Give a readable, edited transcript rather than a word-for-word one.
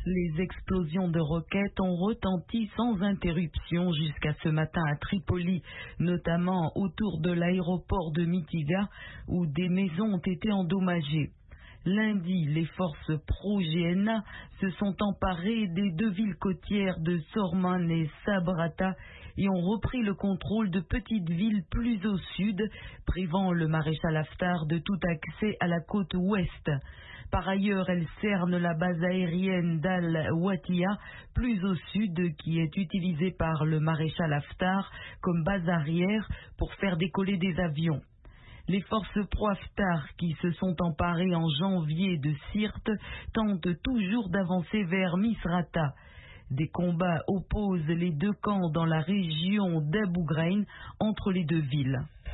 Les explosions de roquettes ont retenti sans interruption jusqu'à ce matin à Tripoli, notamment autour de l'aéroport de Mitiga, où des maisons ont été endommagées. Lundi, les forces pro-GNA se sont emparées des deux villes côtières de Sorman et Sabrata et ont repris le contrôle de petites villes plus au sud, privant le maréchal Haftar de tout accès à la côte ouest. Par ailleurs, elles cernent la base aérienne d'Al-Watiya, plus au sud, qui est utilisée par le maréchal Haftar comme base arrière pour faire décoller des avions. Les forces pro-Haftar qui se sont emparées en janvier de Sirte tentent toujours d'avancer vers Misrata. Des combats opposent les deux camps dans la région d'Abu Ghraib entre les deux villes.